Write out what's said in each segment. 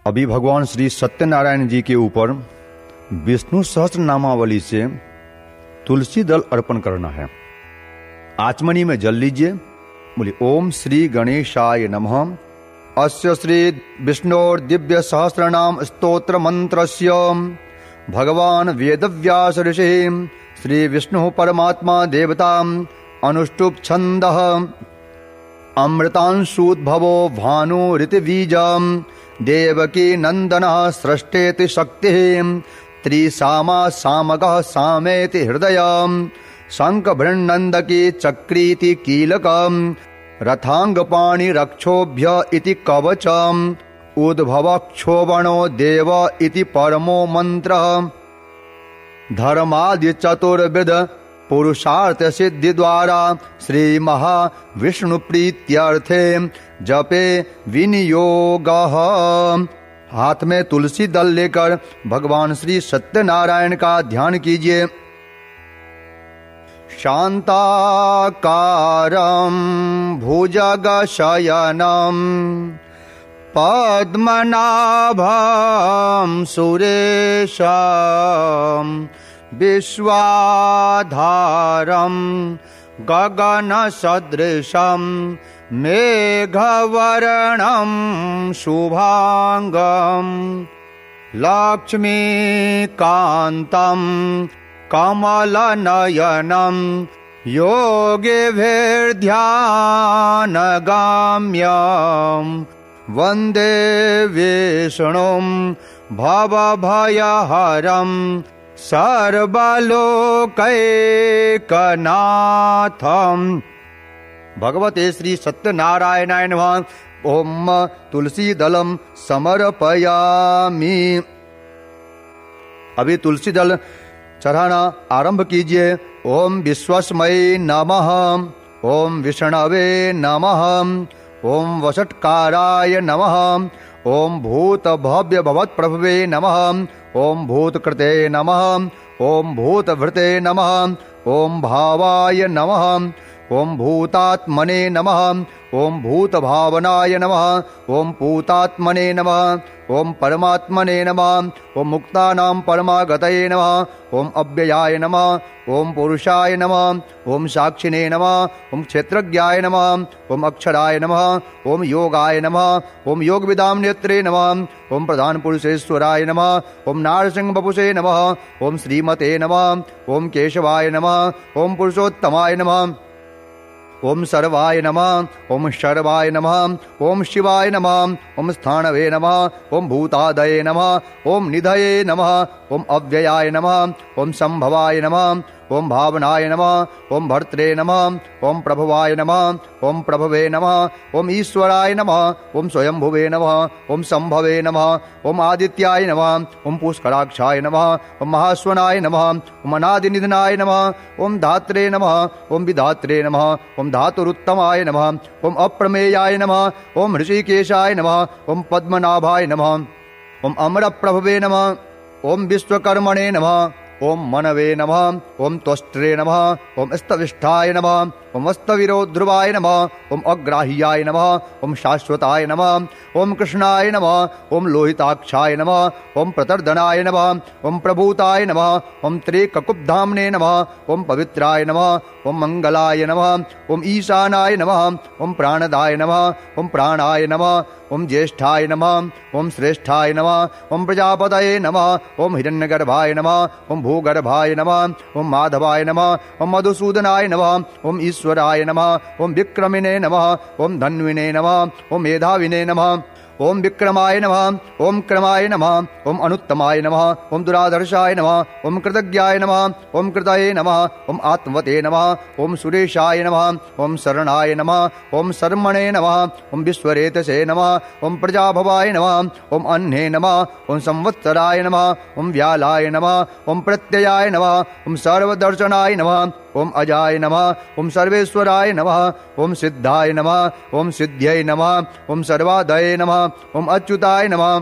अभी भगवान श्री सत्यनारायण जी के ऊपर विष्णु सहस्त्र नामावली से तुलसी दल अर्पण करना है। आचमनी में जल लीजिए। बोलिए ओम श्री गणेशाय नमः। अस्य श्री विष्णोर दिव्य सहस्त्र नाम स्तोत्र मंत्रस्य भगवान वेदव्यास ऋषि श्री विष्णु परमात्मा देवता अनुष्टुप छंदः अमृतांशुद्भवो भानुरितिबीजं देवकी नंदनः सृष्टेति शक्तिः त्रिसामा सामगः सामेति हृदयं शंखभृन्नन्दकी चक्रीति कीलकं रथांगपाणि रक्षोभ्य इति कवचम् उद्भवक्षोभणो देव इति परमो मंत्रः धर्मादि चतुर्विध पुरुषार्थ सिद्धि द्वारा श्री महाविष्णु प्रीत्यर्थे जपे विनियोगः। हाथ में तुलसी दल लेकर भगवान श्री सत्यनारायण का ध्यान कीजिए। शांताकारं भुजगशयनं पद्मनाभं सुरेशं विश्वाधारं गगनसदृशं मेघवर्णं शुभांगं लक्ष्मीकान्तं कमलनयनं योगिभिर्ध्यानगम्यं वन्दे विष्णुं भवभयहरं सर्वलोकैकनाथम्। भगवते श्री सत्यनारायणाय नमः। ओम तुलसी दलम समर्पयामि। अभी तुलसी दल चढ़ाना आरंभ कीजिए। ओम विश्वस्मय नमः। ओम विष्णवे नमः। ओम वषट्काराय नमः। ओम भूत भव्य भवत् प्रभवे नमः। ओम भूतकृते नमः। ओम भूतभृते नमः। ओम भावाय नमः। ओम भूतात्मने नमः। ओम भूत भावनाय नमः। ओम पूतात्मने नमः। ओम परमात्मने नमः। ओम मुक्तानां परमागतये नमः। ओम अव्ययाय नमः। ओम पुरुषाय नमः। ओम साक्षिणे नमः। ओम क्षेत्रज्ञाय नमः। ओम अक्षराय नमः। ओम योगाय नमः। ओम योगविदां नेत्रे नमः। ओम प्रधान पुरुषेश्वराय नमः। ओम नारसिंह बपुषे नमः। ओम श्रीमते नमः। ओम केशवाय नमः। ओम पुरुषोत्तमाय नमः। ओम सर्वाय नमः। ओम शर्वाय नमः। ओम शिवाय नमः। ओम स्थानवे नमः। ओम भूतादये नमः। ओम निधये नमः। ओम अव्ययाय नमः। ओम संभवाय नमः। ओम भावनाय नमः। ओम भर्त्रे नमः। ओम प्रभवाय नमः। ओम प्रभवे नमः। ओम ईश्वराय नमः। ओम स्वयंभुवे नमः। ओम संभवे नमः। ओम आदित्याय नमः। ओम पुष्कराक्षाय नमः। ओम महास्वनाय नमः। ओम अनादिनिधनाय नमः। ओम धात्रे नमः। ओम विधात्रे नमः। ओम धातुरुत्तमाय नमः। ओम अप्रमेयाय नमः। ओम ऋषिकेशाय नमः। ओम पद्मनाभाय नमः। ओम अमरप्रभवे नमः। ओम विश्वकर्मणे नमः। ओम मनवे नमः। ओम त्वष्ट्रे नमः। ओम स्तविष्ठाय नमः। ओम स्तविरोध्रुवाय नमः। ओम अग्राह्याय नमः। ओम शाश्वताय नमः। ओम कृष्णाय नमः। ओम लोहिताक्षाय नमः। ओम प्रतर्दनाय नमः। ओम प्रभूताय नमः। ओम त्रिककुब्धाम्ने नमः। ओम पवित्राय नमः। ओम मंगलाय नमः। ओम ईशानाय नमः। ओम प्राणदाय नमः। ओम प्राणाय नमः। ओम ज्येष्ठाय नमः। ओम श्रेष्ठाय नमः। ओम प्रजापतये नमः। ओम हिरण्यगर्भाय नमः। ओम भूगर्भाय नमः। ओम माधवाय नमः। ओम मधुसूदनाय नमः। ओम ईश्वराय नमः। ओम विक्रमिणे नमः। ओम धन्विने नमः। ओम मेधाविने नमः। ओम विक्रमाय नमः। ओम क्रमाय नमः। ओम अनुत्तमाय नमः। ओम दुराधर्षाय नमः। ओम कृतज्ञाय नमः। ओम कृतये नमः। ओम आत्मवते नमः। ओम सुरेशाय नमः। ओम शरणाय नमः। ओम शर्मणे नमः। ओम विश्वरेतसे नमः। ओम प्रजाभवाय नमः। ओम अन्ने नमः। ओम संवत्सराय नमः। ओम व्यालाय नमः। ओम प्रत्ययाय नमः। ओम सर्वदर्शनाय नमः। ओम अजाय नमः। ओम सर्वेश्वराय नमः। ओम सिद्धाय नमः। ओम सिद्ध्यै नमः। ओम सर्वादये नमः। ओम अच्युताय नमः।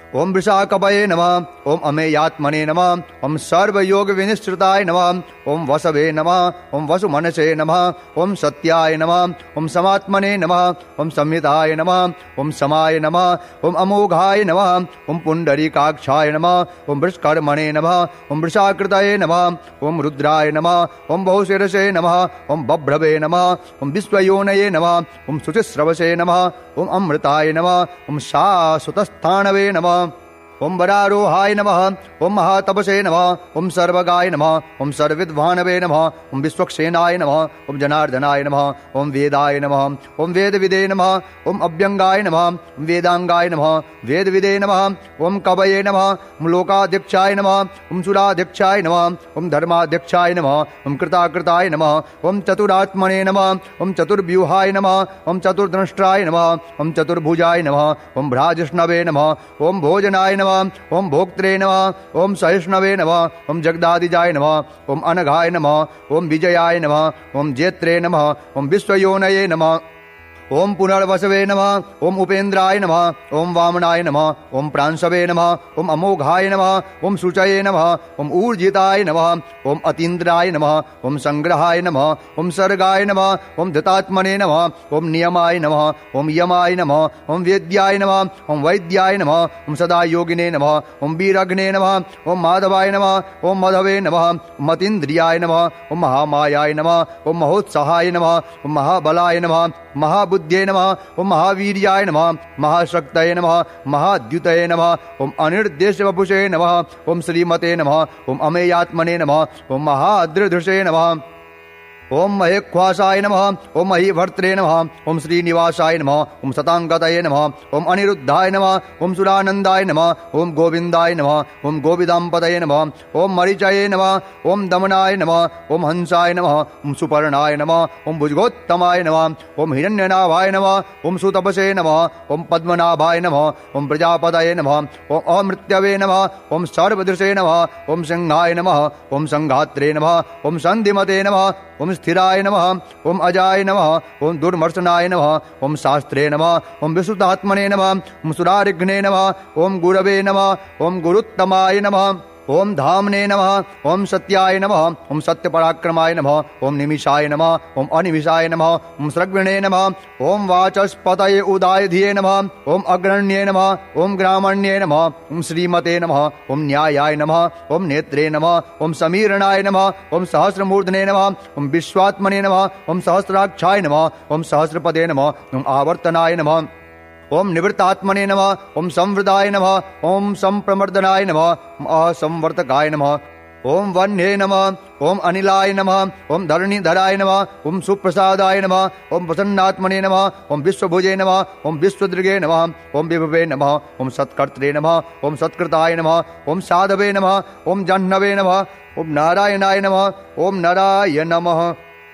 ओम वृषाकपये नमः। ओम अमेयात्मने नमः। ओम सर्वयोग विनिश्चिताय नमः। ओम वसवे नमः। ओम वसुमनसे नमः। ओम सत्याय नमः। ओम समात्मने नमः। ओम संहिताय नमः। ओम समाय नमः। ओम अमोघाय नमः। ओम पुंडरीकाक्षाय नमः। ओम वृषकर्मणे नमः। ओम वृषाकृतये नमः। ओम रुद्राय नमः। ओम बहुशिरसे नमः। ओम बभ्रवे नमः। ओम विश्वयोनये नमः। ओम शुचिस्रवसे नमः। ओम अमृताय नमः। ओम शाश्वतस्थानवे नमः। ओम वरारोहाय नमः। ओम महातपसे नमः। ओम सर्वगाय नमः। ओम सर्वविद्वानवे नमः। ओम विश्वक्सेनाय नमः। ओम जनार्दनाय नमः। ओम वेदाय नमः। ओम वेदविदे नमः। ओम अभ्यंगाय नमः। ओम वेदांगाय नमः। वेदविदे नमः। ओम कवये नमः। ओम लोकाध्यक्षाय नमः। ओम सुराध्यक्षाय नमः। ओम धर्माध्यक्षाय नमः। ओम कृताकृताय नमः। ओम चतुरात्मने नमः। ओम चतुर्व्यूहाय नमः। ओम चतुर्दंष्ट्राय नमः। ओम चतुर्भुजाय नमः। ओम भ्राजिष्णवे नमः। ओम भोजनाय नमः। ओम भोक्त्रे नमः। ओम सहिष्णवे नमः। ओम जगदादिजाय नमः। ओम अनघाय नमः। ओम विजयाय नमः। ओम जेत्रे नमः। ओम विश्वयोनये नमः। ओम पुनर्वसवे नमः। ओम उपेन्द्राय नमः। ओम वामनाय नमः। ओम प्रांशवे नमः। ओम अमोघाय नमः। ओम शुचये नमः। ओम ऊर्जिताय नमः। ओम अतीन्द्राय नमः। ओम संग्रहाय नमः। ओम सर्गाय नमः। ओम धृतात्मने नमः। ओम नियमाय नमः। ओम यमाय नमः। ओम वेद्याय नमः। ओम वैद्याय नमः। ओम सदा योगिने नमः। ओम वीरग्ने नमः। ओम माधवाय नमः। ओम मधवे नमः। ओम अतीन्द्रियाय नमः। ओम महामायाय नमः। ओम महोत्साहाय नमः। ओम महाबलाय नमः। महाबुद्ध्ये नमः। ओम महावीर्याय नमः। महाशक्तये नमः। महाद्युतये नमः। ओम अनिर्देश वपुषे नमः। ओम श्रीमते नमः। ओम अमेयात्मने नमः। ओम महादृधृषे नमः। ओम महेख्वासाय नमः। ओम महीभर्त्रे नमः। ओम श्रीनिवासाय नमः। ओम शतांगतये नमः। ओम अनिरुद्धाय नमः। ओम सुरानंदाय नमः। ओम गोविंदाय नमः। ओम गोविदांपतये नमः। ओम मरीचये नमः। ओम दमनाय नमः। ओम हंसाय नमः। ओम सुपर्णाय नमः। ओम भुजगोत्तमाय नमः। ओम हिरण्यनाभाय नमः। ओम सुतपसे नमः। ओम पद्मनाभाय नमः। ओम प्रजापतये नमः। ओम अमृत्यवे नमः। ओम सर्वदृशे नमः। ओम सिंहाय नमः। ओम संघात्रे नमः। ओम संधिमते नमः। ओम स्थिराय नमः। ओम अजाय नमः। ओम दुर्मर्शनाय नमः। ओम शास्त्रे नमः। ओम विशुद्धात्मने नमः। ओम सुरारिघ्ने नमः। ओम गुरवे नमः। ओम गुरुत्तमाय नमः। ओम धामने नमः। ओम सत्याय नमः। ओम सत्यपराक्रमाय नमः। ओम निमिषाय नमः। ओम अनिमिषाय नमः। ओम सृग्विणे नमः। ओम वाचस्पतये उदायधिये नमः। ओम अग्रण्ये नमः। ओम ग्रामण्ये नमः। ओम श्रीमते नमः। ओम न्यायाय नमः। ओम नेत्रे नमः। ओम समीरणाय नमः। ओम सहस्रमूर्धने नमः। ओम विश्वात्मने नमः। ओम सहस्राक्षाय नमः। ओम सहस्रपदे नमः। ओम आवर्तनाय नमः। ओम निवृत्तात्मने नमः। ओम संवृदाय नमः। ओम संप्रमर्दनाय नमः। ओम असंवर्तकाय नमः। ओम वह्ने नमः। ओम अनिलाय नमः। ओम धरणीधराय नमः। ओम सुप्रसादाय नमः। ओम प्रसन्नात्मने नमः। ओम विश्वभुजे नमः। ओम विश्वदृगे नमः। ओम विभवे नमः। ओम सत्कर्त्रे नमः। ओम सत्कृताय नमः। ओम साधवे नमः। ओम जह्नवे नमः। ओम नारायणाय नमः। ओम नराय नमः।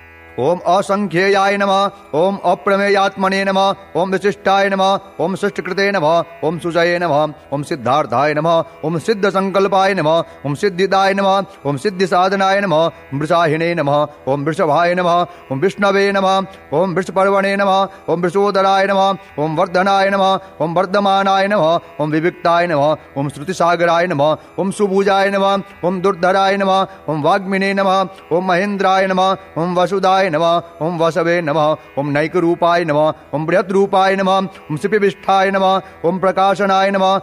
ओम असंख्येयाय नमः। ओम अप्रमेयात्मने नमः। ओम विशिष्टाय नमः। ओम शिष्टकृते नमः। ओम सुजये नमः। ओम सिद्धार्थाय नमः। ओम सिद्ध संकल्पाय नमः। ओम सिद्धिदाय नमः। ओम सिद्धि साधनाय नमः। वृषाहिने नमः। ओम वृषभाय नमः। ओम विष्णवे नमः। ओम वृषपर्वणे नमः। ओम वृषोदराय नमः। ओम वर्धनाय नमः। ओम वर्धमानाय नमः। ओम विविक्ताय नमः। ओम श्रुतिसागराय नमः। ओम सुभुजाय नमः। ओम दुर्धराय नमः। ओम वाग्मिने नमः। ओम महेन्द्राय नमः। ओम वसुदाय नमः। ओम वसवे नमः। ओम नैक रूपाय नमः। ओम बृहत् रूपाय नमः। ओम सिपिविष्ठाय नमः। ओम प्रकाशनाय नमः।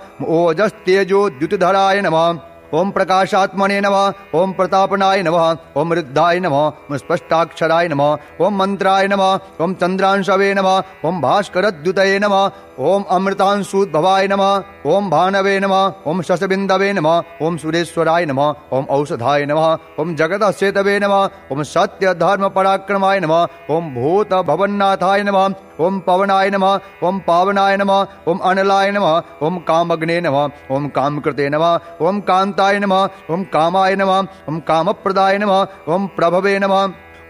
ओजस्तेजोद्युतिधराय नमः। ओम प्रकाशात्मने नमः। ओम प्रतापनाय नमः। ओम रुद्धाय नमः। ओम स्पष्टाक्षराय नमः। ओम मंत्राय नमः। ओम चंद्रांशवे नमः। ओम भास्करद्युतये नमः। ओम अमृतांशुद्भवाय नमः। ओम भानवे नमः। ओम शशबिंदवे नमः। ओम सुरेश्वराय नमः। ओम औषधाय नमः। ओम जगतसेतवे नमः। ओम सत्य धर्म पराक्रमाय नमः। ओम भूत भवन्नाथाय नमः। ओम पवनाय नमः। ओम पावनाय नमः। ओम अनलाय नमः। ओम कामग्ने नमः। ओम कामकृते नमः। ओम कांताय नमः। ओम कामाय नमः। ओम कामप्रदाय नमः। ओम प्रभवे नमः।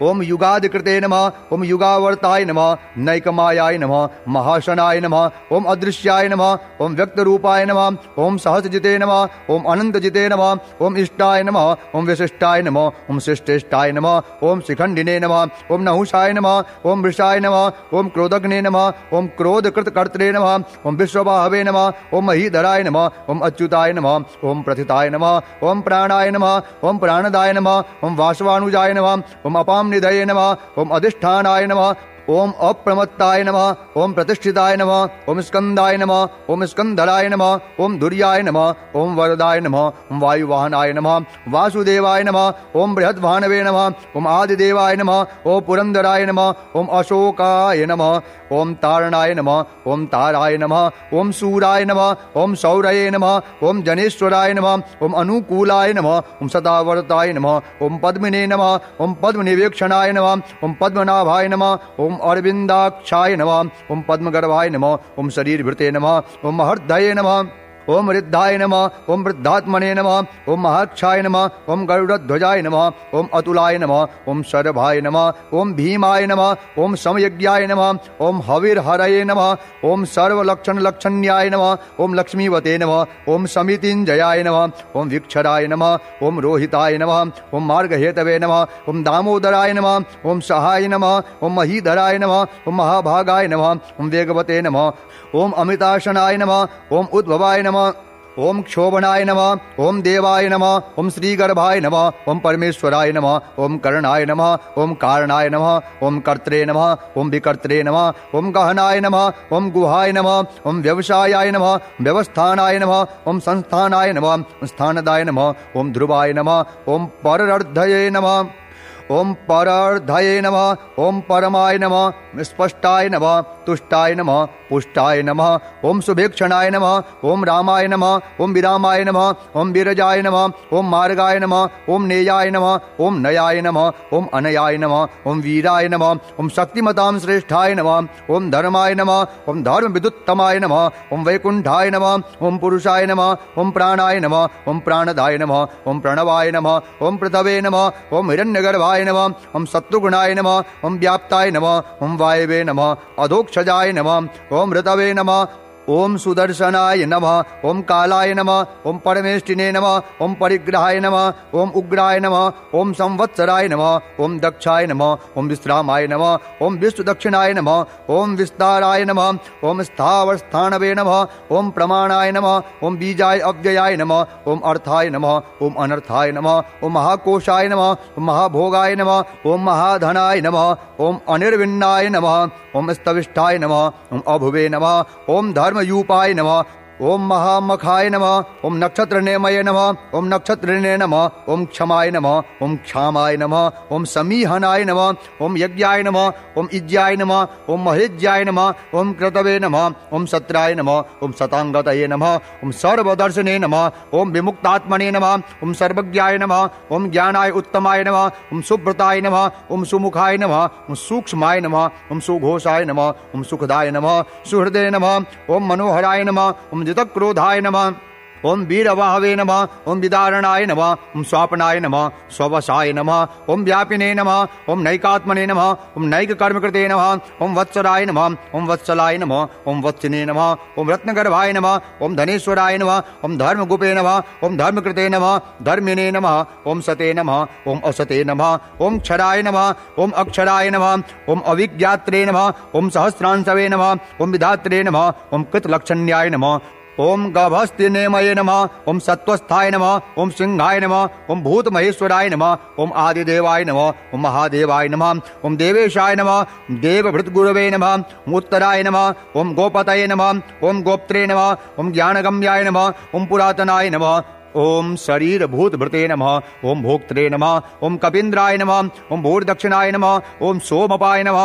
ओम युगादिकृते नमः, ओम युगावर्ताय नमः, नैकमायाय नमः, महाशनाय नमः, ओम अदृश्याय नमः, ओम व्यक्तरूपाय नमः, ओम सहस्रजिते नमः, ओम अनंतजिते नमः, ओम इष्टाय नमः, ओम विशिष्टाय नमः, ओम शिष्टेष्टाय नमः, ओम शिखंडिने नमः, ओम नहुषाय नमः, ओम वृषाय नमः, ओम क्रोधग्ने नमः, ओम क्रोधकृतकर्त्रे नमः, ओम विश्वभावे नमः, ओम महीधराय नमः, ओम अच्युताय नमः, ओम प्रथिताय नमः, ओम प्राणाय नमः, ओम प्राणदाय नमः, ओम वासवानुजाय नमः, ओम अपाम निधये नमः, ओम अधिष्ठानाय नमः, ओम अप्रमत्ताय नमः, ओम प्रतिष्ठिताय नमः, ओम स्कंदाय नमः, ओम स्कंधराय नमः, ओम धुर्याय नमः, ओम वरदाय नमः, ओम वायुवाहनाय नमः, वासुदेवाय नमः, ओम बृहद्भानवे नमः, ओम आदिदेवाय नमः, ओम पुरंदराय नमः, ओम अशोकाय नमः, ओम तारणाय नमः, ओम ताराय नमः, ओम सूराय नमः, ओम सौरये नमः, ओम जनेश्वराय नमः, ओम अनुकूलाय नमः, ओम सदावर्ताय नमः, ओम पद्मिने नमः, ओम पद्मनिवेक्षणाय नमः, ओम पद्मनाभाय नमः, ओम अरविंदाक्षाय नमः, ओम पद्मगर्भाय नमः, ओम शरीरभृते नमः, ओम महर्दये नमः, ओम वृद्धाय नमः, ओम वृद्धात्मने नमः, ओम महाक्षाय नमः, ओम गरुड़ध्वजाय नमः, ओम अतुलाय नमः, ओम शरभाय नमः, ओम भीमाय नमः, ओम समयज्ञाय नमः, ओम हविर्हरये नमः, ओम सर्वलक्षणलक्षण्याय नमः, ओम लक्ष्मीवते नमः, ओम समितिञ्जयाय नमः, ओम विक्षराय नमः, ओम रोहिताय नमः, ओम मार्गहेतवे नमः, ओम दामोदराय नमः, ओम सहाय नमः, ओम महीधराय नमः, ओम महाभागाय नमः, ओम वेगवते नमः, ओम अमिताशनाय नमः, ओम उद्भवाय नमः, ओम क्षोभनाय नमः, ओम देवाय नमः, ओम श्रीगर्भाय नमः, ओम परमेश्वराय नमः, ओम करणाय नमः, ओम कारणाय नमः, ओम कर्त्रे नमः, ओम विकर्त्रे नमः, ओम गहनाय नमः, ओम गुहाय नमः, ओम व्यवसायाय नमः, व्यवस्थानाय नमः, ओम संस्थानाय नमः, स्थानदाय नमः, ओम ध्रुवाय नमः, ओम पररर्धये नमः, ओम परर्धये नमः, ओम परमाय नमः, स्पष्टाय नमः, तुष्टाय नमः, पुष्टाय नमः, ओम सुभीक्षणाय नमः, ओम रामाय नमः, ओम विरामाय नमः, ओम विरजाय नमः, ओम मार्गाय नमः, ओम नेयाय नमः, ओम नयाय नमः, ओम अनयाय नमः, ओम वीराय नमः, ओम शक्तिमतां श्रेष्ठाय नमः, ओम धर्माय नमः, ओम धर्म विदुत्तमाय नमः, ओम वैकुंठाय नमः, ओम पुरुषाय नमः, ओम प्राणाय नमः, ओम प्राणदाय नमः, ओम प्रणवाय नमः, ओम पृथवे नमः, ओम हिरण्यगर्भाय नमः, ओम शत्रुघ्नाय नमः, ओम व्याप्ताय नमः, ओम वायवे नमः, अधोक्षजाय नमः, ओम ऋतवे नमः, ओम सुदर्शनाय नमः, ओम कालाय नमः, ओम परमेष्टिने नमः, ओम परिग्रहाय नमः, ओम उग्राय नमः, ओम संवत्सराय नमः, ओम दक्षाय नमः, ओम विश्रामाय नमः, ओम विश्वदक्षिणाय नमः, ओम विस्ताराय नमः, ओम स्थावरस्थानवे नमः, ओम प्रमाणाय नमः, ओम बीजाय अव्ययाय नमः, ओम अर्थाय नमः, ओम अनर्थाय नमः, ओम महाकोशाय नमः, ओम महाभोगाय नमः, ओम महाधनाय नमः, ओम अनिर्विन्नाय नमः, ओम स्तविष्ठाय नमः, ओम अभुवे नमः, ओम धर्मयूपाय नमः, ओम महामखाय नमः, ओम नक्षत्रनेमये नमः, ओम नक्षत्रिणे नमः, ओम क्षमाय नमः, ओम क्षामाय नमः, ओम समीहनाय नमः, ओम यज्ञाय नमः, ओम इज्याय नमः, ओम महेज्याय नमः, ओम क्रतवे नमः, ओम सत्राय नमः, ओम शतांगतये नमः, ओम सर्वदर्शने नमः, ओम विमुक्तात्मने नमः, ओम सर्वज्ञाय नमः, ओम ज्ञानाय उत्तमाय नमः, ओम सुब्रताय नमः, ओम सुमुखाय नमः, ओम सूक्ष्माय नमः, ओम सुघोषाय नमः, ओम सुखदाय नमः, सुहृदे नमः, ओम मनोहराय नमः, ओम क्रोधाय नमः, ओम वीरवाहवे नमः, ओम विदारणाय नमः, ओम स्वापनाय नमः, स्ववशाय नमः, ओम व्यापिने नमः, ओम नैकात्मने नमः, ओम नैक कर्मकृते नमः, ओम वत्सराय नमः, ओम वत्सलाय नमः, ओम वत्सिने नमः, ओम रत्नगर्भाय नमः, ओम धनेश्वराय नमः, ओम धर्मगुपे नमः, ओम धर्मकृते नमः, धर्मिणे नमः, ओम सते नमः, ओम असते नमः, ओम क्षराय नमः, ओम अक्षराय नमः, ओम अविज्ञात्रे नमः, ओम सहस्रांशवे नमः, ओम विधात्रे नमः, ओम कृतलक्षण्याय नमः, ओम गभस्तिनेमये नमः, ओम सत्वस्थाय नमः, ओम सिंहाय नमः, ओम भूत महेश्वराय नमः, ओम आदिदेवाय नमः, ओम महादेवाय नमः, ओम देवेशाय नमः, देवभृतगुरवे नमः, ओम उत्तराय नमः, ओम गोपतये नमः, ओम गोप्त्रे नमः, ओम ज्ञानगम्याय नमः, ओम पुरातनाय नमः, ओम शरीर भूत भृते नमः, ओम भोक्त्रे नमः, ओम कपीन्द्राय नमः, ओम भूर्दक्षिणाय नमः, ओम सोमपाय नमः,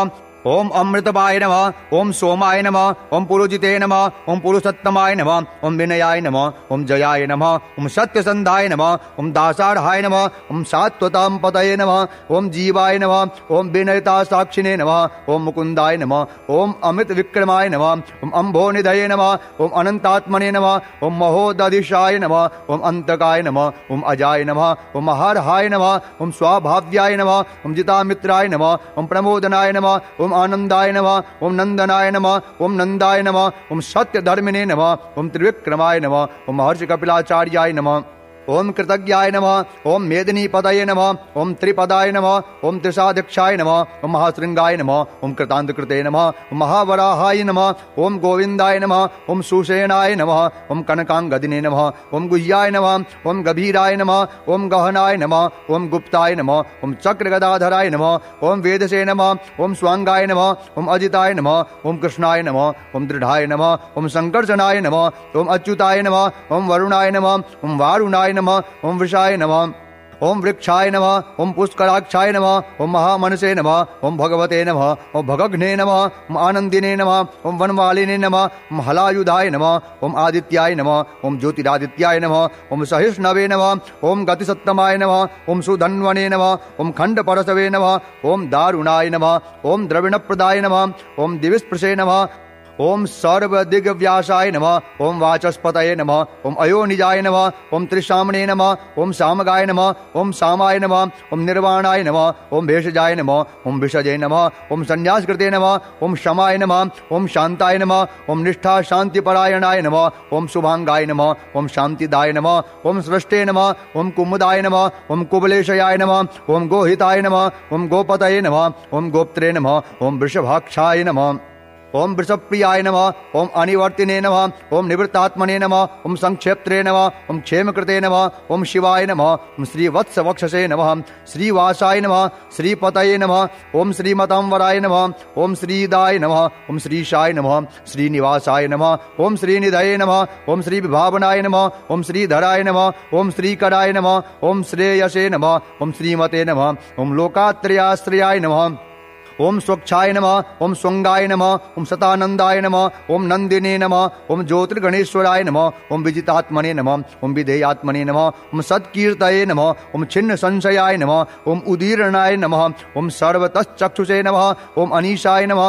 ओम अमृतपाय नमः, ओम सोमाय नमः, ओम पुरुजिते नमः, ओम पुरुषोत्तमाय नमः, ओम विनयाय नमः, ओम जयाय नमः, ओम सत्यसंधाय नमः, ओम दासाढ़ाय नमः, ओम सात्वतां पतये नमः, ओम जीवाय नमः, ओम विनयता साक्षिणे नमः, ओम मुकुंदाय नमः, ओम अमित विक्रमाय नमः, ओम अम्भोनिधये नमः, ओम अनंतात्मने नमः, ओम महोदधिशाय नमः, ओम अंतकाय नमः, ओम अजाय नमः, ओम महारहाय नमः, ओम स्वाभाव्याय नमः, ओम जितामित्राय नमः, ओम प्रमोदनाय नमः, ओम आनंदाय नमः, ओम नंदनाय नमः, ओम नंदाय नमः, ओम सत्यधर्मिणे नमः, ओम त्रिविक्रमाय नमः, ओम महर्षि कपिलाचार्याय नमः, ओम कृतज्ञाय नमः, ओम मेदिनी पदये नमः, ओम त्रिपदाय नमः, ओम त्रिशाध्यक्षाय नमः, ओम महाशृंगाय नमः, ओम कृतांतकृते नमः, ओम महावराहाय नमः, ओम गोविंदाय नमः, ओम सुषेणाय नमः, ओम कनकांगदिने नमः, ओम गुह्याय नमः, ओम गभीराय नमः, ओम गहनाय नमः, ओम गुप्ताय नमः, ओम चक्रगदाधराय नमः, ओम वेदसे नमः, ओम स्वांगाय नमः, ओम अजिताय नमः, ओम कृष्णाय नमः, ओम दृढ़ाय नमः, ओम संकर्षणाय नमः, ओम अच्युताय नमः, ओम वरुणाय नमः, ओम वारुणाय नमः, ओम वृषाय नमः, ओम वृक्षाय नमः, ओम पुष्कराक्षाय नमः, ओम महामनसे नमः, ओम भगवते नमः, ओम भगघ्ने नमः, ओम आनंदिने नमः, ओम वनमालिने नमः, ओम हलायुधाय नमः, ओम आदित्याय नमः, ओम ज्योतिरादित्याय नमः, ओम सहिष्णवे नमः, ओम गतिसत्तमाय नमः, ओम सुधन्वने नमः, ओम खंडपरसवे नमः, ओम दारुणाय नमः, ओम द्रविणप्रदाय नमः, ओम दिविस्पृशे नमः, ओम सर्वदिग्व्यासाय नमः, ओम वाचस्पतये नमः, ओम अयोनिजाय नमः, ओम त्रिशामणे नमः, ओम सामगाय नमः, ओम सामाय नमः, ओम निर्वाणाय नमः, ओम भेषजाय नमः, ओम विषजे नमः, ओम संन्यासकृते नमः, ओम शमाय नमः, ओम शांताय नमः, ओम निष्ठा शांतिपरायणाय नमः, ओम शुभांगाय नमः, ओम शांतिदाय नमः, ओम सृष्टे नमः, ओम कुमुदाय नमः, ओम कुबलेशयाय नमः, ओम गोहिताय नमः, ओम गोपतये नमः, ओम गोप्त्रे नमः, ओम वृषभाक्षाय नमः, ओम वृषप्रियाय नमः, ओम अनिवर्तिने नमः, ओम निवृत्तात्मने नमः, ओम संक्षेप्त्रे नमः, ओम क्षेमकृते नमः, ओम शिवाय नमः, ओम श्रीवत्स वक्षसे नमः, श्रीवासाय नमः, श्रीपतये नमः, ओम श्रीमतांवराय नमः, ओम श्रीदाय नमः, ओम श्रीशाय नमः, श्रीनिवासाय नमः, ओम श्रीनिधये नमः, ओम श्रीविभावनाय नमः, ओम श्रीधराय नमः, ओम श्रीकराय नमः, ओम श्रेयसे नमः, ओम श्रीमते नमः, ओम लोकात्रयाश्रयाय नमः, ओम स्वच्छाय नमः, ओम स्वंगाय नमः, ओम सतानंदाय नमः, ओम नंदिने नमः, ओम ज्योतिर्गणेश्वराय नमः, ओम विजितात्मने नमः, ओम विधेयात्मने नमः, ओम सत्कीर्तये नमः, ओम छिन्न संशयाय नमः, ओम उदीरणाय नमः, ओम सर्वतश्चक्षुषे नमः, ओम अनीशाय नमः,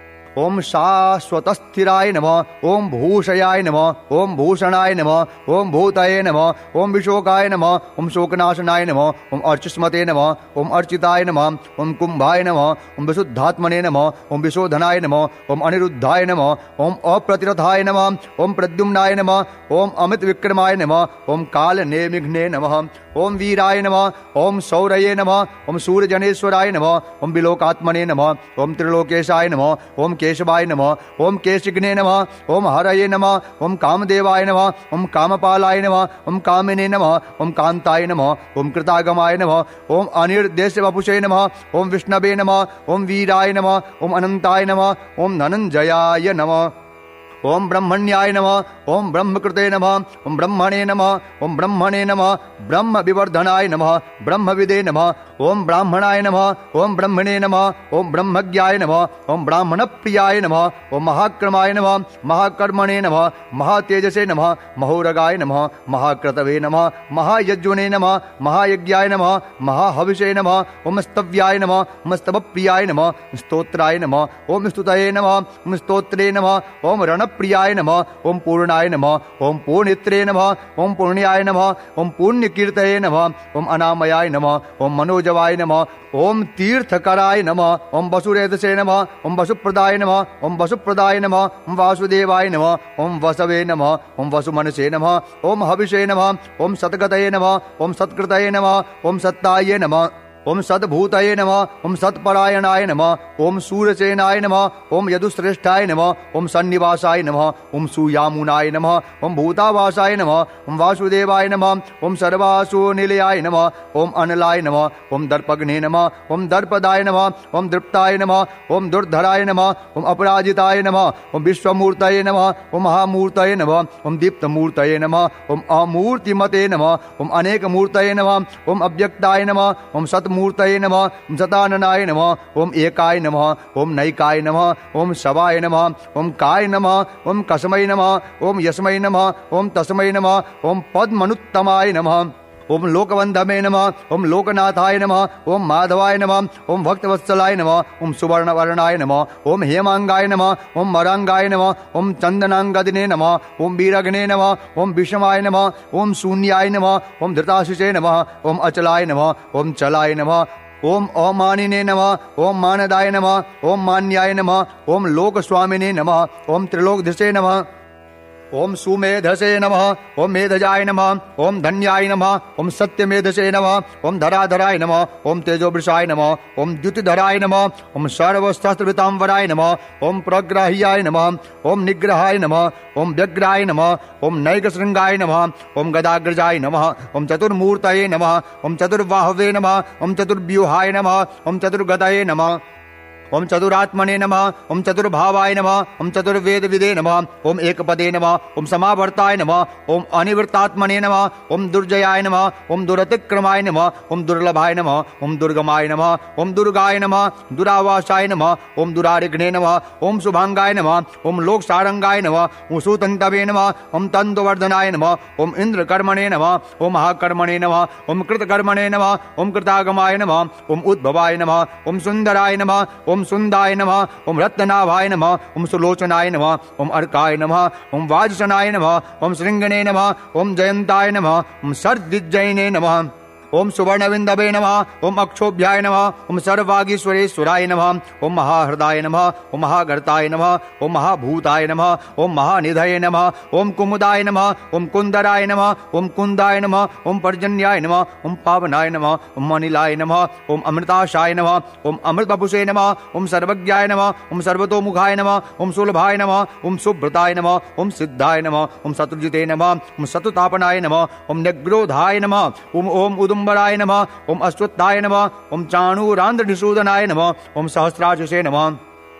ओम शाश्वतस्थिराय नमः, ओम भूषयाय नमः, ओम भूषणाय नमः, ओम भूतये नमः, ओम विशोकाय नमः, ओम शोकनाशनाय नमः, ओम अर्चिस्मते नमः, ओम अर्चिताय नमः, ओम कुंभाय नमः, ओम विशुद्धात्मने नमः, ओम विशोधनाय नमः, ओम अनिरुद्धाय नमः, ओम अप्रतिरथाय नमः, ओम प्रद्युम्नाय नमः, ओम अमित विक्रमाय नमः, ओम काल नेमिघ्ने नमः, ओम वीराय नमः, ओम सौरये नमः, ओम सूर्यजनेश्वराय नमः, ओम विलोकात्मने नमः, ओम त्रिलोकेशाय नमः, ओम केशवाय नमः, ओम केशिग्ने नमः, ओम हरये नमः, ओम कामदेवाय नमः, ओम कामपालाय नमः, ओम कामिने नमः, ओम कांताय नमः, ओम कृतागमाय नमः, ओम अनिर्देश वपुषे नमः, ओम विष्णवे नमः, ओम वीराय नमः, ओम अनंताय नमः, ओम धनंजयाय नमः, ओम ब्रह्मण्याय नमः, ओम ब्रह्मकृते नमः, ओम ब्रह्मणे नमः, ओम ब्रह्मणे नमः, ब्रह्म विवर्धनाय नमः, ब्रह्मविदे नमः, ओम ब्राह्मणाय नमः, ओम ब्रह्मणे नमः, ओम ब्रह्मज्ञाय नमः, ओम ब्राह्मण प्रियाय नमः, ओम महाक्रमाय नमः, महाकर्मणे नमः, महातेजसे नमः, महोरगाय नमः, महाक्रतवे नमः, महायज्ञने नमः, महायज्ञाय नमः, महाहविषे नमः, ओम स्तव्याय नमः, ओम स्तवप्रियाय नमः, स्तोत्राय नमः, ओम स्तुतये नमः, ओम स्तोत्रे नमः, ओम रणप्रियाय नमः, ओम पूर्णाय नमः, ओम पूर्णित्रे नमः, ओम पूर्ण्याय नमः, ओम पुण्यकीर्तये नमः, ओम अनामयाय नमः, ओम मनोजवाय नमः, ओम तीर्थकराय नमः, ओम वसुरेधसे नमः, ओम वसुप्रदाय नमः, ओम वसुप्रदाय नमः, ओम वासुदेवाय नमः, ओम वसवे नमः, ओम वसुमनसे नमः, ओम हविषे नमः, ओम सद्गतये नमः, ओम सत्कृतये नमः, ओम सत्ताये नमः, ओम सद्भूतये नमः, ओम सत्परायणाय नमः, ओम सूरसेनाय नमः, ओम यदुश्रेष्ठाय नमः, ओम सन्निवासाय नमः, ओम सुयामुनाय नमः, ओम भूतावासाय नमः, ओम वासुदेवाय नमः, ओम सर्वासुनिलयाय नमः, ओम अनलाय नमः, ओम दर्पग्ने नमः, ओम दर्पदाय नमः, ओम दृप्ताय नमः, ओम दुर्धराय नमः, ओम अपराजिताय नमः, ओम विश्वमूर्तये नमः, ओम महामूर्तये नमः, ओम दीप्तमूर्तये नमः, ओम अमूर्तिमते नमः, ओम अनेकमूर्तये नमः, ओम अव्यक्ताय नमः, ओम सत् मूर्तये नमः, ओम सताननाय नमः, ओम एकाय नमः, ओम नैकाय नमः, ओम शवाय नमः, ओम काय नमः, ओम कसमै नमः, ओम यस्मै नमः, ओम तस्मै नमः, ओम पद्मनुत्तमाय नमः, ओम लोकबंधवे नमः, ओम लोकनाथाय नमः, ओम माधवाय नमः, ओम भक्तवत्सलाय नमः, ओम सुवर्णवर्णाय नमः, ओम हेमांगाय नमः, ओम मरांगाय नमः, ओम चंदनांगदिने नमः, ओम वीरग्ने नमः, ओम विषमाय नमः, ओम शून्याय नमः, ओम धृताशिषे नमः, ओम अचलाय नमः, ओम चलाय नमः, ओम अमानिने नमः, ओम मानदाय नमः, ओम मान्याय नमः, ओम लोकस्वामिने नमः, ओम त्रिलोकधृषे नमः, ओम सुमेधसे नमः, ओम मेधजाय नमः, ओम धन्याय नमः, ओम सत्यमेधसे नमः, ओम धराधराय नमः, ओम तेजोवृषाय नमः, ओम द्युतिधराय नमः, ओम सर्वशस्त्रवृतांबराय नमः, ओम प्रग्राह्याय नमः, ओम निग्रहाय नमः, ओम व्यग्राय नमः, ओम नैकशृंगाय नमः, ओम गदाग्रजाय नमः, ओम चतुर्मूर्तये नमः, ओम चतुर्बाहवे नमः, ओम चतुर्व्यूहाय नमः, ओम चतुर्गतये नमः, ओम चतुरात्मने नमः, ओम चतुर्भावाय नमः, ओम चतुर्वेदविदे नमः, ओम एकपदे नमः, ओम समावर्ताय नमः, ओम अनिवृत्तात्मने नमः, ओम दुर्जयाय नमः, ओम दुरतिक्रमाय नमः, ओम दुर्लभाय नमः, ओम दुर्गमाय नमः, ओम दुर्गाय नमः, दुरावासाय नमः, ओम दुरारिघ्ने नमः, ओम शुभांगाय नमः, ओम लोकसारंगाय नमः, ओम सुतंतवे नमः, ओम तंतुवर्धनाय नमः, ओम इंद्रकर्मणे नमः, ओम महाकर्मणे नमः, ओम कृतकर्मणे नमः, ओम कृतागमाय नमः, ओम उद्भवाय नमः, ओम सुंदराय नमः, ओम सुंदाय नमः, ओम रत्नाभाय नमः, ओम सुलोचनाय नमः, ओम अर्काय नमः, ओम वाजसनाय नमः, ओम श्रृंगणे नमः, ओम जयंताय नमः, ओम सर्वदिग्जयने नमः, ओम सुवर्णविंदवे नमः, ओम अक्षोभ्याय नमः, ओम सर्ववागीश्वरेश्वराय नमः, ओम महाहृदाय नमः, ओम महागर्ताय नमः, ओम महाभूताय नमः, ओम महानिधये नमः, ओम कुमुदाय नमः, ओम कुंदराय नमः, ओम कुंदाय नमः, ओम पर्जन्याय नमः, ओम पावनाय नमः, ओम अनिलाय नमः, ओम अमृताशाय नमः, ओम अमृतपुषे नमः, ओम सर्वज्ञाय नमः, ओम सर्वतोमुखाय नमः, ओम सुलभाय नमः, ओम सुब्रताय नमः, ओम सिद्धाय नमः, ओम शत्रुजिते नमः, ओम शत्रुतापनाय नमः, ओम निग्रोधाय नमः, ओम उदुम्बराय नमः, ओम अश्वत्थाय नमः, ओम चाणूरांध्रनिषूदनाय नमः, ओम सहस्राजुषे नमः,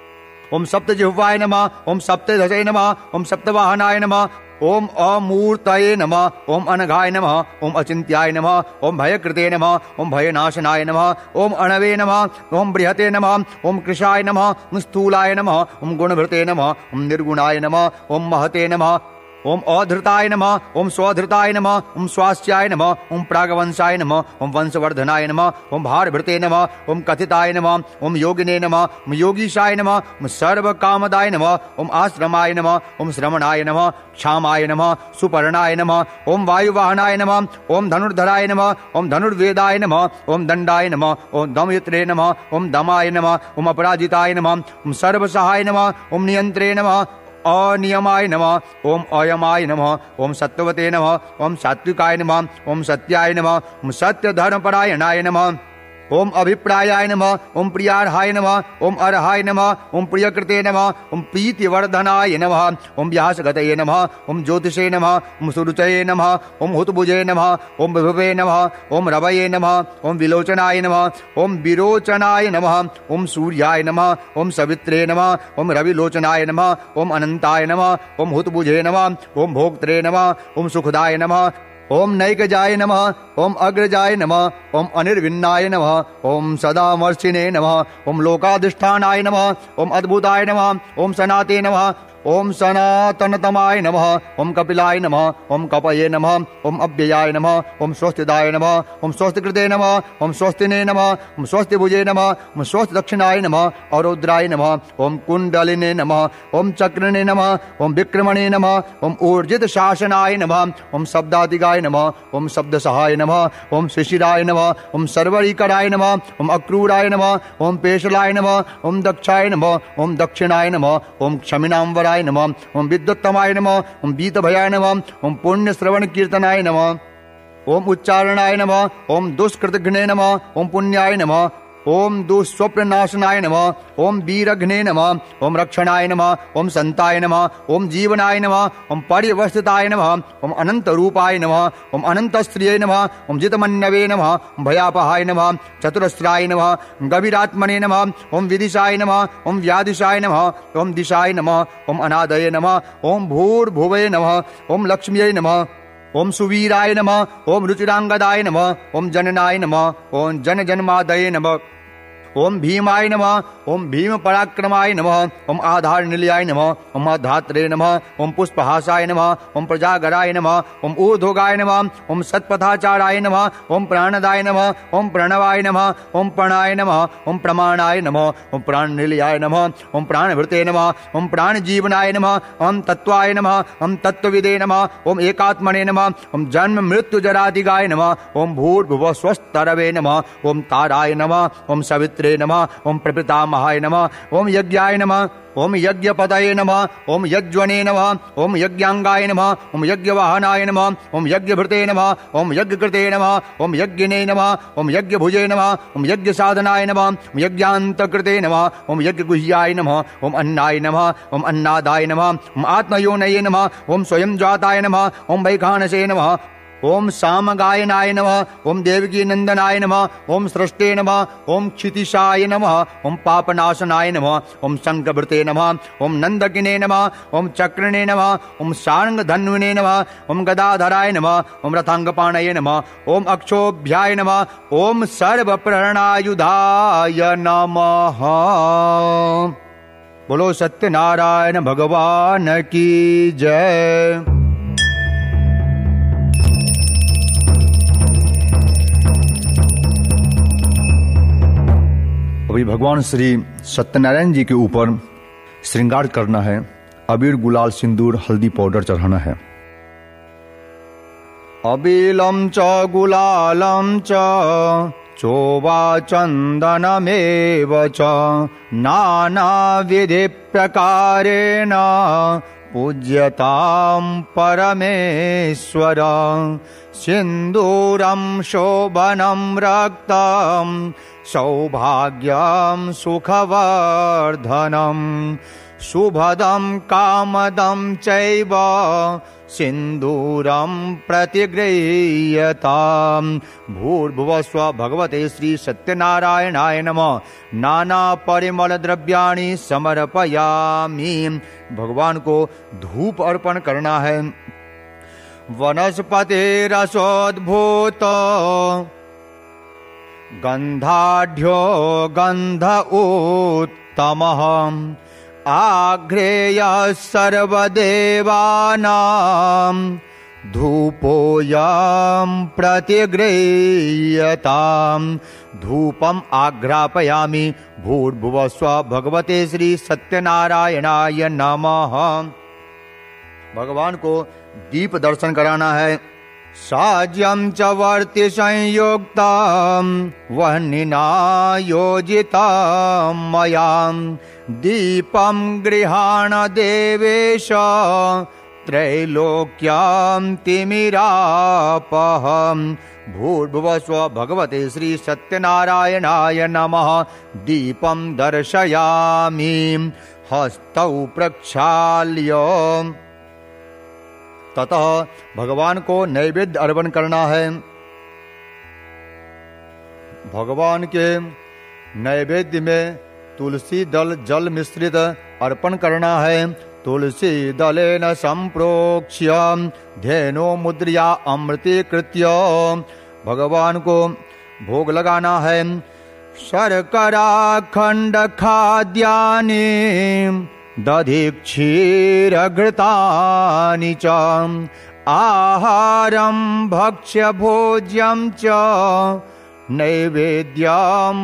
ओम सप्तजिह्वाय नमः, ओम सप्तधसे नमः, ओम सप्तवाहनाय नमः, ओम अमूर्तये नमः, ओम अनघाय नमः, ओम अचिंत्याय नमः, ओम भयकृते नमः, ओम भयनाशनाय नमः, ओम अणवे नमः, ओम बृहते नमः, ओम कृशाय नमः, ओम स्थूलाय नमः, ओम गुणभृते नमः, ओम निर्गुणाय नमः, ओम महते नमः, ओम अधृताय नमः, ओम स्वधृताय नमः, ओम स्वास्याय नमः, ओम प्रागवंशाय नमः, ओम वंशवर्धनाय नमः, ओम भारभृते नमः, ओम कथिताय नमः, ओम योगिने नमः, ओम योगीशाय नमः, ओम सर्वकामदाय नमः, ओम आश्रमाय नमः, ओम श्रमणाय नमः, क्षामाय नमः, सुपर्णाय नमः, ओम वायुवाहनाय नमः, ओम धनुर्धराय नमः, ओम धनुर्वेदाय नमः, ओम दंडाय नमः, ओम दमयत्रे नमः, ओम दमाय नमः, ओम अपराजिताय नमः, ओम सर्वसहाय नमः, ओम नियंत्रे नमः, अनियमाय नमः, ओम अयमाय नमः, ओम सत्वते नमः, ओम सात्विकाय नमः, ओम सत्याय नमः, ओम सत्य धर्मपरायणाय नमः, ओम अभिप्रायाय नमः, ओम प्रियार्हाय नमः, ओम अर्हाय नमः, ओम प्रियकृते नमः, ओम प्रीतिवर्धनाय नमः, ओम व्यासगतये नमः, ओम ज्योतिषे नमः, ओम सुरुचये नमः, ओम हुतभुजे नमः, ओम विभवे नमः, ओम रवये नमः, ओम विलोचनाय नमः, ओम विरोचनाय नमः, ओम सूर्याय नमः, ओम सवित्रे नमः, ओम रविलोचनाय नमः, ओम अनंताय नमः, ओम हुतभुजे नमः, ओम भोक्त्रे नमः, ओम सुखदाय नमः, ओम नैकजाय नमः, ओम अग्रजाय नमः, ओम अनिर्विन्नाय नमः, ओम सदामर्शिने नमः, ओम लोकाधिष्ठानाय नमः, ओम अद्भुताय नमः, ओम सनाते नमः, ओम सनातनतमाय नमः, ओम कपिलाय नमः, ओम कपये नमः, ओम अव्ययाय नमः, ओम स्वस्तिदाय नमः, ओम स्वस्तिकृते नमः, ओम स्वस्तिने नमः, ओम स्वस्तिभुजे नमः, ओम स्वस्ति दक्षिणाय नमः, और रुद्राय नमः, ओम कुंडलिने नमः, ओम चक्रणे नमः, ओम विक्रमणे नमः, ओम ऊर्जित शासनाय नमः, ओम शब्दातिगाय नमः, ओम शब्द सहाय नमः, ओम शिशिराय नमः, ओम सर्वरीकराय नमः, ओम अक्रूराय नमः, ओम पेशलाय नमः, ओम दक्षाय नमः, ओम दक्षिणाय नमः, ओम क्षमिनांबराय नमः, ओम विद्युत्तमाय नमः, ओम वीतभयाय नमः, ओम पुण्य श्रवण कीर्तनाय नमः, ओम उच्चारणाय नमः, ओम दुष्कृतघ्ने नमः, ओम पुण्याय नमः, ओम दुःस्वप्ननाशनाय नमः, ओम वीरघ्ने नमः, ओम रक्षणाय नमः, ओम संताय नमः, ओम जीवनाय नमः, ओम परिवस्थिताय नमः, ओम अनंत रूपाय नमः, ओम अनंत स्त्रिये नमः, ओम जितमन्नवे नमः, ओम भयापहाय नमः, चतुरस्राय नमः, गभीरात्मने नमः, ओम विदिशाय नमः, ओम व्यादिशाय नमः, ओम दिशाय नमः, ओम अनादये नमः, ओम भूर्भुवे नमः, ओम लक्ष्म्यै नमः, ओम सुवीराय नमः, ओम रुचिरांगदाय नमः, ओम जननाय नमः, ओम जन जन्मादये नमः, ओम भीमाय नमः, ओम भीम पराक्रमाय नमः, ओम आधार निलयाय नमः, ओम धात्रे नमः, ओम पुष्पहासाय नमः, ओम प्रजागराय नमः, ओम ऊर्ध्वगाय नमः, ओम सत्पथाचाराय नमः, ओम प्राणदाय नमः, ओम प्रणवाय नमः, ओम प्रणाय नमः, ओम प्रमाणाय नमः, ओम प्राण निलयाय नमः, ओम प्राणभृते नमः, ओम प्राण जीवनाय नमः, ओम तत्वाय नमः, ओम तत्वविदे नमः, ओम एकात्मने नमः, ओम जन्म मृत्यु जरादिगाय नमः, ओम भूर्भुवः स्वस्तरवे नमः, ओम ताराय नमः, ओम सवित्रे नमः, ओम प्रपितामहाय नमः, ओम यज्ञाय नमः, ओम यज्ञपतये नमः, ओम यज्वने नमः, ओम यज्ञांगाय नमः, ओम यज्ञवाहनाय नमः, ओम यज्ञभृते नमः, ओम यज्ञकृते नमः, ओम यज्ञिने नमः, ओम यज्ञभुजे नमः, ओम यज्ञसाधनाय नमः, ओम यज्ञान्तकृते नमः, ओम यज्ञगुह्याय नमः, ओम अन्नाय नमः, ओम अन्नादाय नमः, ओम आत्मयोनये नमः, ओम स्वयं जाताय नमः, ओम वैखानसे नमः, ओम सामगायनाय नमः, ओम देवकी नंदनाय नमः, ओम सृष्टे नमः, ओम क्षितिशाय नमः, ओम पापनाशनाय नमः, ओम शंखभृते नमः, ओम नंदकिने नमः, ओम चक्रणे नमः, ओम शार्ङ्गधन्विने नमः, ओम गदाधराय नमः, ओम रथांगपाणये नमः, ओम अक्षोभ्याय नमः, ओम सर्वप्रहरणायुधाय नमः। बोलो सत्यनारायण भगवान की जय। अभी भगवान श्री सत्यनारायण जी के ऊपर श्रृंगार करना है। अबीर गुलाल सिंदूर हल्दी पाउडर चढ़ाना है। अबीलम च गुलालम च चोवा चंदनमेव च नानाविधि प्रकारेण पूज्यतां परमेश्वर। सिंदूरं शोभनं रक्तं सौभाग्यं सुखवर्धनं शुभदं कामदं चैव सिंदूरं प्रतिगृह्यतां। भूर्भुवस्व भगवते श्री सत्यनारायणाय नमः। नाना परिमल द्रव्याणि समर्पयामि। भगवान को धूप अर्पण करना है। वनस्पति रसोद्भूत गंधाढ्यो गंध उत्तमः आघ्रेय सर्वदेवानां धूपोऽयं प्रतिगृह्यतां। धूपम आघ्रापयामि। भूर्भुवस्व भगवते श्री सत्यनारायणाय नमः। भगवान को दीप दर्शन कराना है। साज्यं च वर्ति संयुक्तं वह्निना योजितं मया दीपं गृहाण देवेश त्रैलोक्यं तिमिरापहम्। भूर्भुवस्व भगवते श्री सत्यनारायणाय नमः। दीपं दर्शयामि हस्तौ प्रक्षाल्य। ततः भगवान को नैवेद्य अर्पण करना है। भगवान के नैवेद्य में तुलसी दल जल मिश्रित अर्पण करना है। तुलसी दलेन संप्रोक्ष्य धेनो मुद्रिया अमृतीकृत्य भगवान को भोग लगाना है। शर्करा खंड खाद्यानि दधि क्षीरघृतानि च आहारं भक्ष्य भोज्यं च नैवेद्यं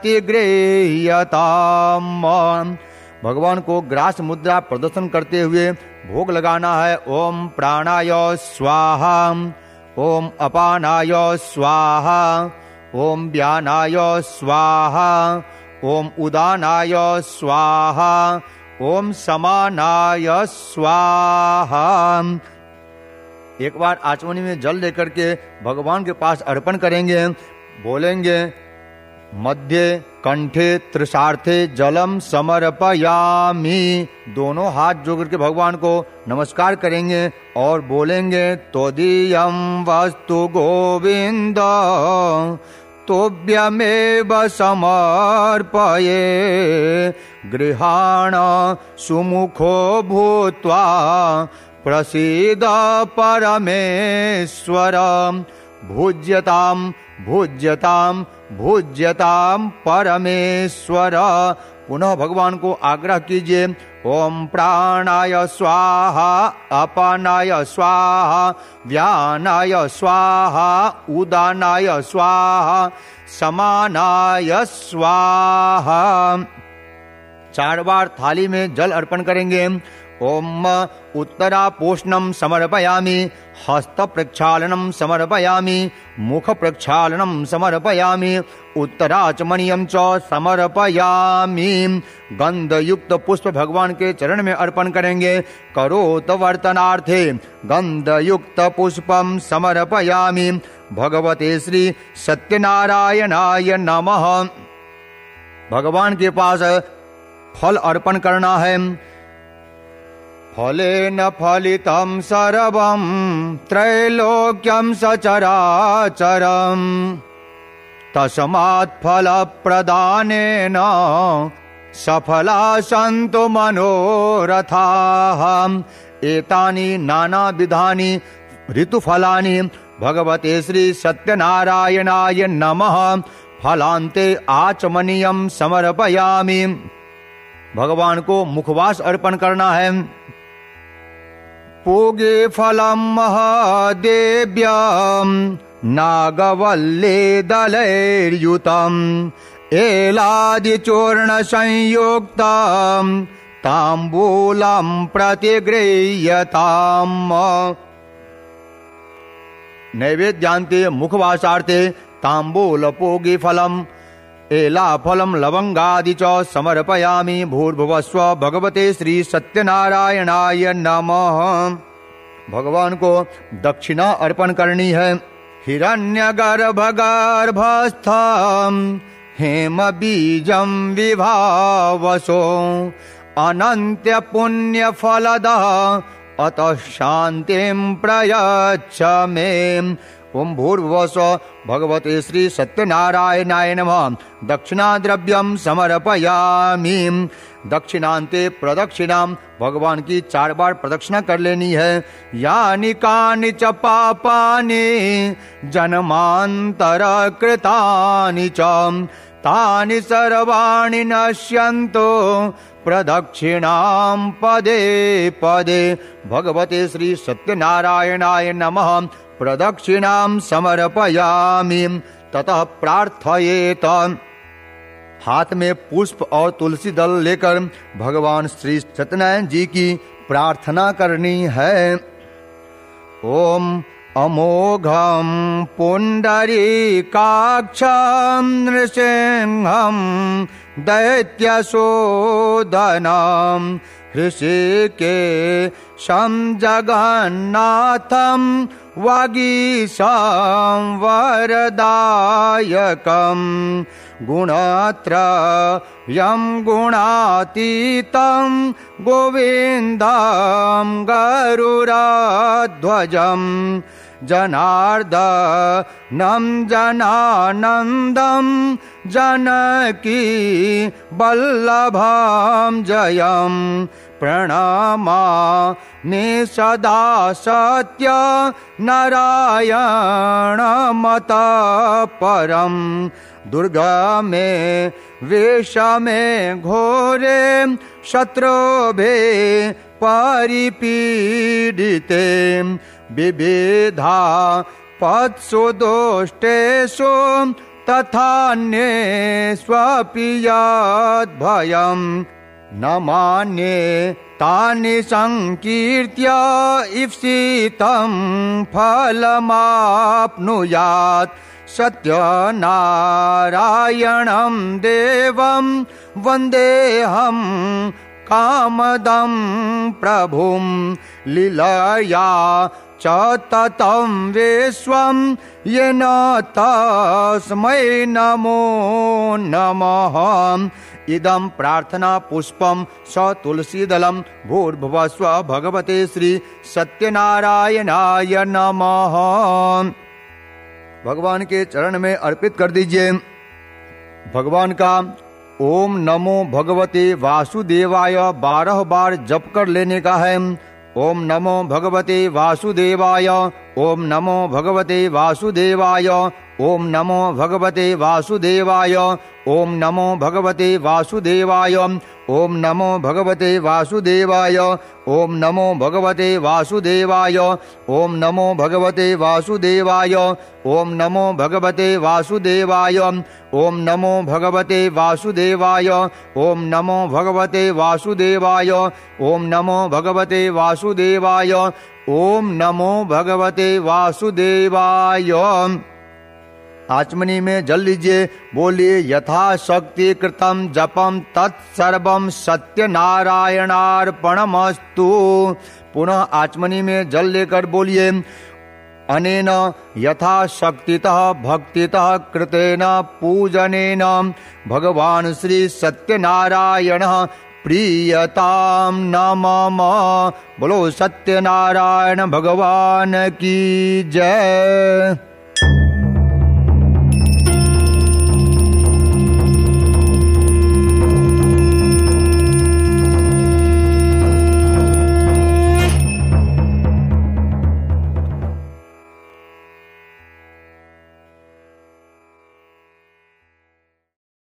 प्रतिगृह्यताम्। भगवान को ग्रास मुद्रा प्रदर्शन करते हुए भोग लगाना है। ओम प्राणाय स्वाहा, ओम अपानाय स्वाहा, ओम व्यानाय स्वाहा, ओम उदानाय स्वाहा, ओम समानाय स्वाहा। एक बार आचमनी में जल लेकर के भगवान के पास अर्पण करेंगे। बोलेंगे मध्य कंठे त्रिशार्थे जलम समर्पयामि। दोनों हाथ जोड़ करके भगवान को नमस्कार करेंगे और बोलेंगे तोदीयम वस्तु गोविंद तोभ्यमेव समर्पये गृहाण सुमुखो भूत्वा प्रसीद परमेश्वर भुज्यताम भुज्यताम भुज्यताम परमेश्वर। पुनः भगवान को आग्रह कीजिए, ओम प्राणाय स्वाहा, अपानाय स्वाहा, व्यानाय स्वाहा, उदानाय स्वाहा, समानाय स्वाहा। 4 बार थाली में जल अर्पण करेंगे। ओम उत्तरापोष्णम समर्पयामि, हस्त प्रक्षालनम समर्पयामि, मुख प्रक्षालनम समर्पयामि, उत्तराचमनीयम च समर्पयामि। गंधयुक्त पुष्प भगवान के चरण में अर्पण करेंगे। करोत वर्तनार्थे गंधयुक्त पुष्पम समर्पयामि। भगवते श्री सत्यनारायणाय नमः। भगवान के पास फल अर्पण करना है। फलेन फलितं सर्वं त्रैलोक्यं सचराचरम् तस्मात् फलप्रदानेन सफला सन्तु मनोरथाः। एतानि नानाविधानि ऋतुफलानि भगवते श्री सत्यनारायणाय नमः। फलान्ते आचमनीयं समर्पयामि। भगवान को मुखवास अर्पण करना है। पूगे फलम महादेव्यम नागवल्ले दलैर्युतम एलादि चूर्ण संयुक्तम तांबूलम प्रतिगृह्यताम। नैवेद्यांते मुखवासार्थे तांबूल पूगे फलम एला फलम लवंगादि च समर्पयामि। भूर्भुवस्व भगवते श्री सत्यनारायणाय नमः। भगवान को दक्षिणा अर्पण करनी है। हिरण्यगर्भगर्भस्थं हेम बीजं विभावसो अनंत्य पुण्य फलदः अतः शांतिं प्रयच्छ मे। ओम भूर्भुवस्व भगवते श्री सत्यनारायणाय नमः। दक्षिणा द्रव्यम समर्पयामि। दक्षिणांते प्रदक्षिणाम। भगवान की 4 बार प्रदक्षिणा कर लेनी है। यानि कानि च पापानि जन्मांतर कृतानि च तानि सर्वाणि नश्यन्तो प्रदक्षिणां पदे पदे। भगवते श्री सत्यनारायणाय नमः। प्रदक्षिणां समर्पयामि। ततः प्रार्थयेत। हाथ में पुष्प और तुलसी दल लेकर भगवान श्री सत्यनारायण जी की प्रार्थना करनी है। ओम अमोघम पुंडरीकाक्षं नृसिंहं दैत्यशोधनं हृषिकेशं जगन्नाथं वागीशं वरदायकं गुणत्रयं गुणातीतं गोविन्दं गरुडध्वजं जनार्दनं जनानन्दं जानकी वल्लभं जयं प्रणमामि सदा सत्य नारायणमतः परं। दुर्गा में विषमे घोरे शत्रुभे परिपीडिते विविधा पत्सु दोष्टेषु तथान्येष्वपि यद्भयम् न मान्ये तानि संकीर्त्य ईप्सितं फलमाप्नुयात्। सत्यनारायणं देवं वन्देऽहं कामदं प्रभुं लीलया च ततं विश्वं येन तस्मै नमो नमः। इदं प्रार्थना पुष्पम स तुलसीदलम भूर्भुवस्व भगवते श्री सत्यनारायणाय नमः। भगवान के चरण में अर्पित कर दीजिए। भगवान का ओम नमो भगवते वासुदेवाय 12 बार जप कर लेने का है। ओम नमो भगवते वासुदेवाय। ओम नमो भगवते वासुदेवाय। ओम नमो भगवते वासुदेवाय। ओम नमो भगवते वासुदेवाय। ओम नमो भगवते वासुदेवाय। ओम नमो भगवते वासुदेवाय। ओम नमो भगवते वासुदेवाय। ओम नमो भगवते वासुदेवाय। ओम नमो भगवते वासुदेवाय। ओम नमो भगवते वासुदेवाय। ओम नमो भगवते वासुदेवाय। ओम नमो भगवते वासुदेवाय। आचमनी में जल लीजिए, बोलिए यथाशक्ति कृतम जपम तत्सर्वम सत्यनारायणार्पणमस्तु। पुनः आचमनी में जल लेकर बोलिए अनेन यथाशक्तितः भक्तितः कृतेन पूजनेन भगवान श्री सत्यनारायणः प्रीयताम न मम। बोलो सत्यनारायण भगवान की जय।